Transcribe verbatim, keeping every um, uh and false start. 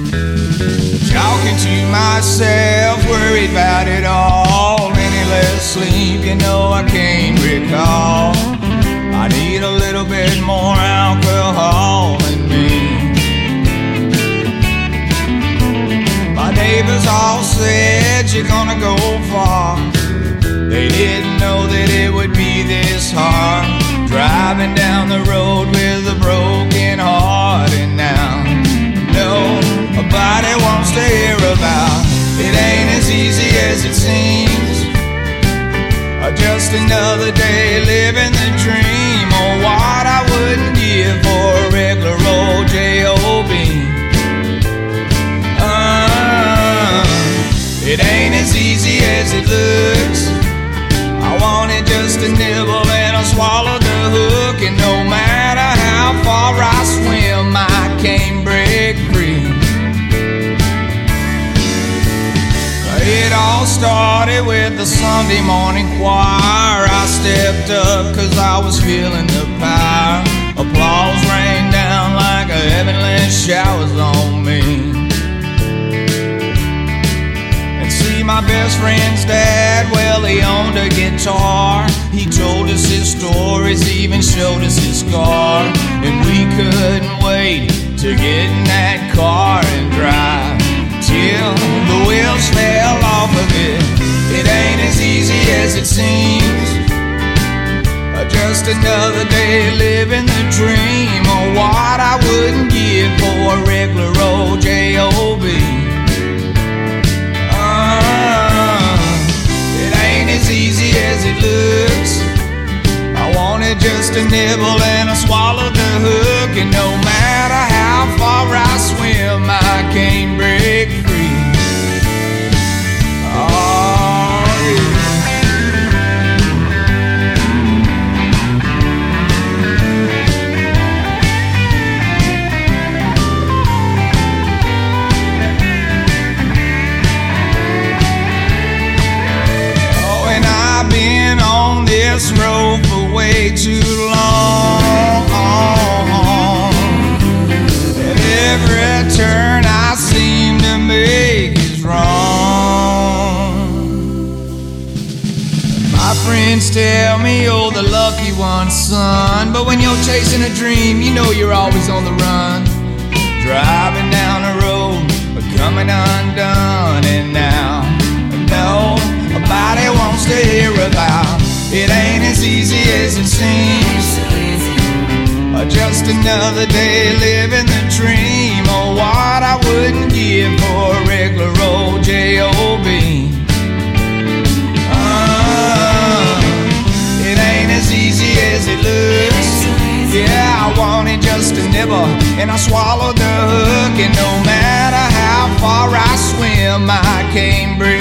Talking to myself, worried about it all. Any less sleep, you know I can't recall. I need a little bit more alcohol in me. My neighbors all said you're gonna go far. They didn't know that it would be this hard, driving down the road with a broken heart. And now nobody wants to hear about it. Ain't as easy as it seems. Just another day living the dream. Oh, what I wouldn't give for a regular old J O B. uh, It ain't as easy as it looks. I wanted just a nibble and I swallowed the hook. And no matter how far I swim, I can't break free. It all started with the Sunday morning choir. I stepped up cause I was feeling the power. Applause rained down like a heavenly showers on me. And see, my best friend's dad, well, he owned a guitar. He told us his stories, even showed us his car. And we couldn't wait to get in that car and drive till the wheels fell off of it. It ain't as easy as it seems. Just another day living the dream. Oh, what I wouldn't give for a regular old J O B. uh, It ain't as easy as it looks. I wanted just a nibble and I swallowed the hook. And no matter how far I swim, I can't break free. Oh, yeah. Oh, and I've been on this road for way too long. And every turn I seem to make is wrong. My friends tell me you're the lucky one, son. But when you're chasing a dream, you know you're always on the run. Driving down the road, but coming undone. And now, nobody wants to hear about it. Ain't as easy as it seems. Just another day living the dream. Oh, what I wouldn't give for a regular old J O B. uh, It ain't as easy as it looks. Yeah, I wanted just a nibble and I swallowed the hook. And no matter how far I swim, I can't breathe.